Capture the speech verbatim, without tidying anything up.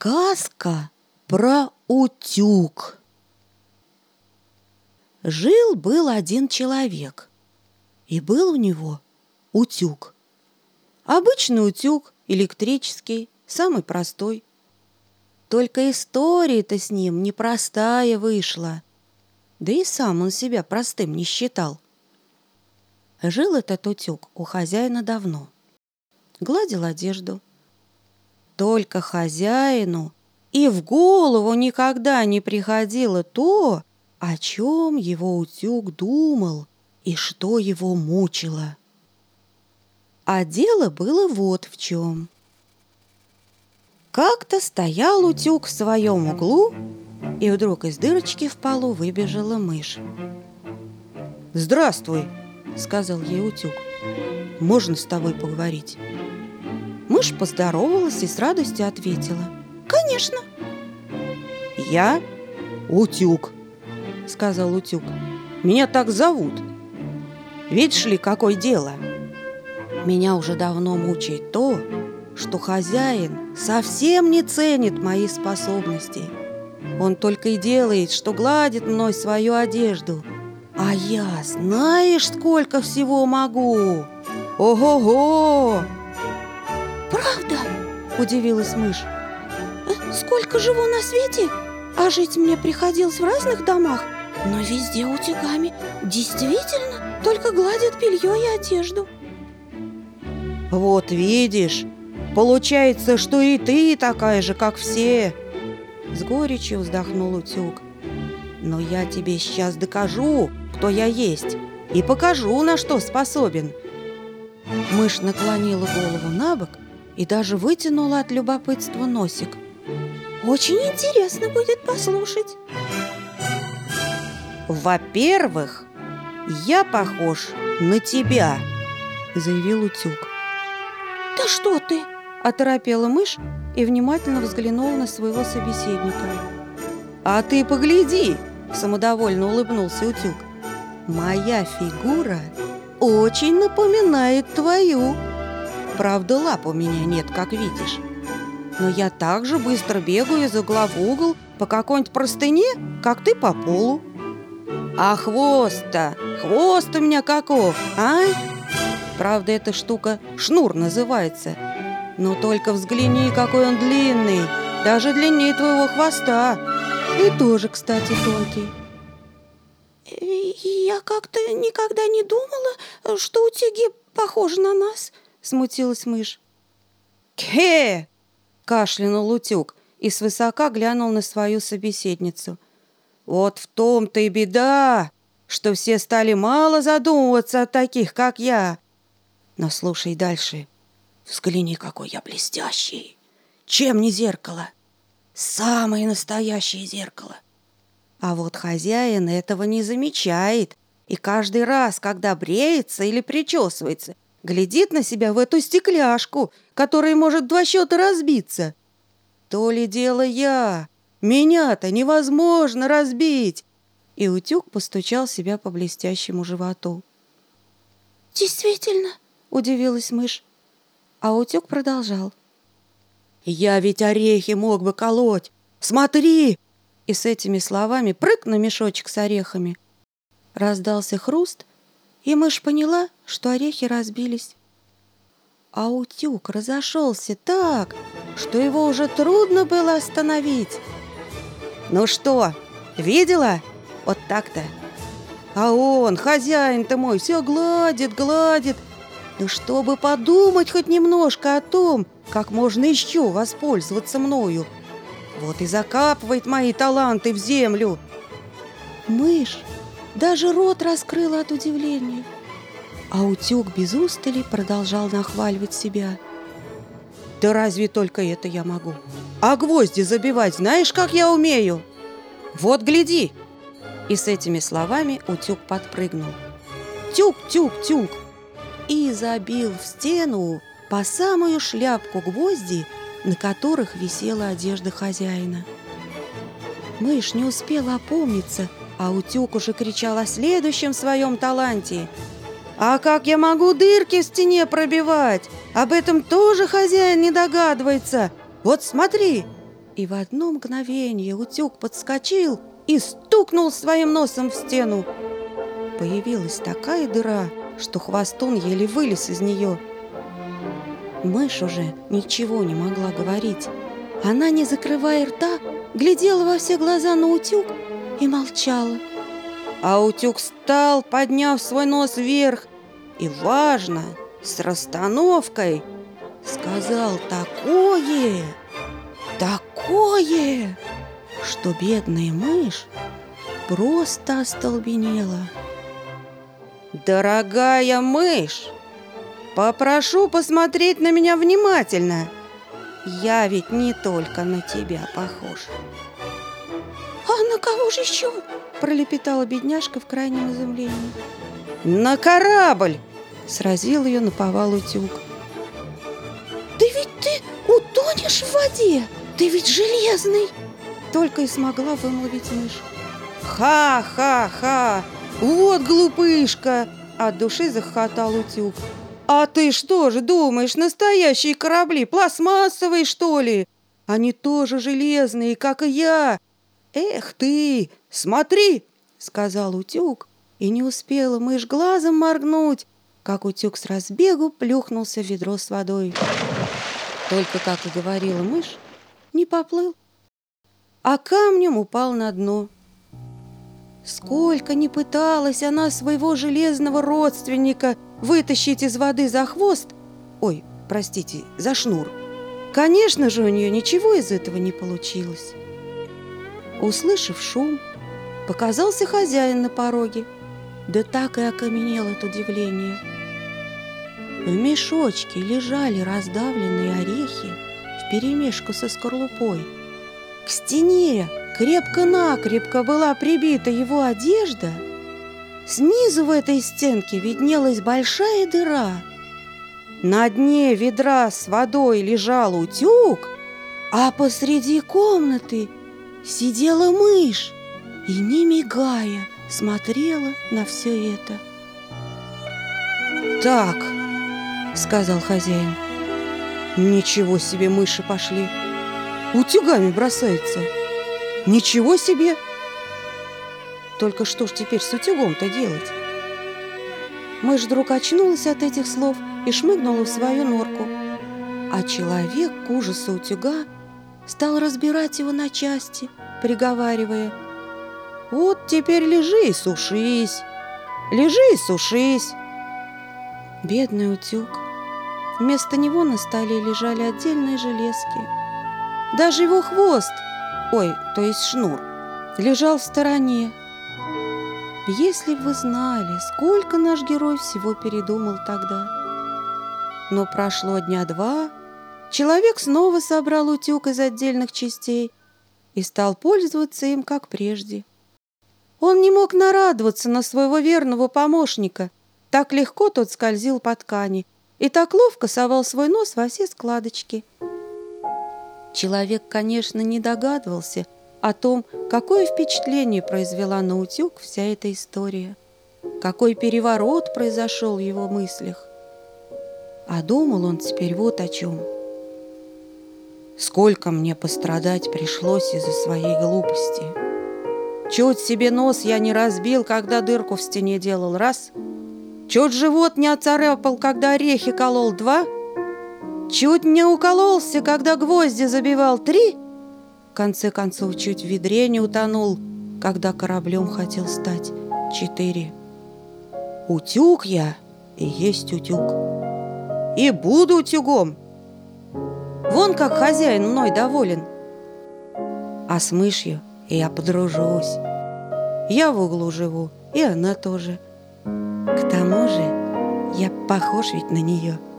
Сказка про утюг. Жил-был один человек, и был у него утюг. Обычный утюг, электрический, самый простой. Только история-то с ним непростая вышла, да и сам он себя простым не считал. Жил этот утюг у хозяина давно. Гладил одежду. Только хозяину и в голову никогда не приходило то, о чем его утюг думал и что его мучило. А дело было вот в чем. Как-то стоял утюг в своем углу, и вдруг из дырочки в полу выбежала мышь. «Здравствуй», — сказал ей утюг. «Можно с тобой поговорить?» Мышь поздоровалась и с радостью ответила: «Конечно!» «Я утюг», — сказал утюг. «Меня так зовут. Видишь ли, какое дело? Меня уже давно мучает то, что хозяин совсем не ценит мои способности. Он только и делает, что гладит мной свою одежду. А я, знаешь, сколько всего могу? Ого-го!» «Правда?» – удивилась мышь. «Сколько живу на свете, а жить мне приходилось в разных домах, но везде утюгами действительно только гладят белье и одежду». «Вот видишь, получается, что и ты такая же, как все!» С горечью вздохнул утюг. «Но я тебе сейчас докажу, кто я есть, и покажу, на что способен». Мышь наклонила голову на бок и даже вытянула от любопытства носик. «Очень интересно будет послушать». «Во-первых, я похож на тебя», — заявил утюг. «Да что ты!» — оторопела мышь и внимательно взглянула на своего собеседника. «А ты погляди!» — самодовольно улыбнулся утюг. «Моя фигура очень напоминает твою. Правда, лап у меня нет, как видишь. Но я так же быстро бегаю из угла в угол по какой-нибудь простыне, как ты по полу. А хвост-то, хвост у меня каков, а? Правда, эта штука шнур называется. Но только взгляни, какой он длинный, даже длиннее твоего хвоста. И тоже, кстати, тонкий». «Я как-то никогда не думала, что утюги похожи на нас», — смутилась мышь. «Кхе!» — кашлянул утюг и свысока глянул на свою собеседницу. «Вот в том-то и беда, что все стали мало задумываться о таких, как я. Но слушай дальше. Взгляни, какой я блестящий. Чем не зеркало? Самое настоящее зеркало. А вот хозяин этого не замечает, и каждый раз, когда бреется или причесывается, глядит на себя в эту стекляшку, которая может два счета разбиться. То ли дело я. Меня-то невозможно разбить». И утюг постучал себя по блестящему животу. «Действительно?» – удивилась мышь. А утюг продолжал. «Я ведь орехи мог бы колоть. Смотри!» И с этими словами прыг на мешочек с орехами. Раздался хруст, и мышь поняла, что орехи разбились. А утюг разошелся так, что его уже трудно было остановить. «Ну что, видела? Вот так-то. А он, хозяин-то мой, все гладит, гладит. Ну, чтобы подумать хоть немножко о том, как можно еще воспользоваться мною. Вот и закапывает мои таланты в землю». Мышь даже рот раскрыла от удивления. А утюг без устали продолжал нахваливать себя. «Да разве только это я могу? А гвозди забивать знаешь, как я умею? Вот гляди!» И с этими словами утюг подпрыгнул. Тюк-тюк-тюк! И забил в стену по самую шляпку гвозди, на которых висела одежда хозяина. Мышь не успела опомниться, а утюг уже кричал о следующем своем таланте. «А как я могу дырки в стене пробивать? Об этом тоже хозяин не догадывается. Вот смотри!» И в одно мгновение утюг подскочил и стукнул своим носом в стену. Появилась такая дыра, что хвостун еле вылез из нее. Мышь уже ничего не могла говорить. Она, не закрывая рта, глядела во все глаза на утюг и молчала. А утюг встал, подняв свой нос вверх, и важно, с расстановкой, сказал такое, такое, что бедная мышь просто остолбенела. «Дорогая мышь, попрошу посмотреть на меня внимательно. Я ведь не только на тебя похож». «А на кого же еще?» – пролепетала бедняжка в крайнем изумлении. «На корабль!» – сразил ее наповал утюг. «Да ведь ты утонешь в воде! Ты ведь железный!» – только и смогла вымолвить мышь. «Ха-ха-ха! Вот глупышка!» – от души захохотал утюг. «А ты что же думаешь, настоящие корабли пластмассовые, что ли? Они тоже железные, как и я!» «Эх ты, смотри!» – сказал утюг, и не успела мышь глазом моргнуть, как утюг с разбегу плюхнулся в ведро с водой. Только, как и говорила мышь, не поплыл, а камнем упал на дно. Сколько ни пыталась она своего железного родственника вытащить из воды за хвост, ой, простите, за шнур, конечно же, у нее ничего из этого не получилось. Услышав шум, показался хозяин на пороге, да так и окаменел от удивления. В мешочке лежали раздавленные орехи вперемешку со скорлупой. К стене крепко-накрепко была прибита его одежда. Снизу в этой стенке виднелась большая дыра. На дне ведра с водой лежал утюг, а посреди комнаты сидела мышь и, не мигая, смотрела на все это. «Так», — сказал хозяин, — «ничего себе мыши пошли! Утюгами бросаются! Ничего себе! Только что ж теперь с утюгом-то делать?» Мышь вдруг очнулась от этих слов и шмыгнула в свою норку. А человек к ужасу утюга стал разбирать его на части, приговаривая: «Вот теперь лежи и сушись, лежи и сушись». Бедный утюг. Вместо него на столе лежали отдельные железки. Даже его хвост, ой, то есть шнур, лежал в стороне. Если бы вы знали, сколько наш герой всего передумал тогда. Но прошло дня два, человек снова собрал утюг из отдельных частей и стал пользоваться им, как прежде. Он не мог нарадоваться на своего верного помощника. Так легко тот скользил по ткани и так ловко совал свой нос во все складочки. Человек, конечно, не догадывался о том, какое впечатление произвела на утюг вся эта история, какой переворот произошел в его мыслях. А думал он теперь вот о чем. Сколько мне пострадать пришлось из-за своей глупости. Чуть себе нос я не разбил, когда дырку в стене делал, раз. Чуть живот не оцарапал, когда орехи колол, два. Чуть не укололся, когда гвозди забивал, три. В конце концов, чуть в ведре не утонул, когда кораблем хотел стать, четыре. Утюг я и есть утюг. И буду утюгом. Вон как хозяин мной доволен. А с мышью я подружусь. Я в углу живу, и она тоже. К тому же я похож ведь на нее.